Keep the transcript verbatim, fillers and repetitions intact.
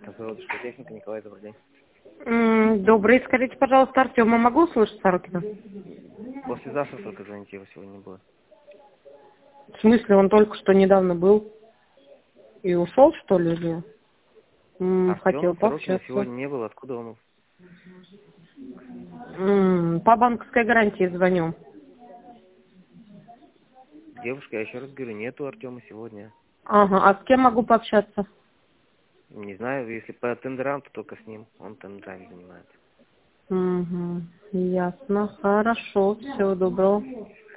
Автозаводская техника, Николай, добрый день. М, Добрый. Скажите, пожалуйста, Артема могу услышать, Сорокина? Послезавтра только звоните, его сегодня не будет. В смысле, он только что недавно был и ушел, что ли? Или? М, Хотел Артема Сорокина пообщаться. сегодня не было. Откуда он? М, По банковской гарантии звоню. Девушка, я еще раз говорю, нету Артема сегодня. Ага, а с кем могу пообщаться? Не знаю, если по тендерам, то только с ним. Он тендерами занимается. Угу, ясно. Хорошо, всего доброго.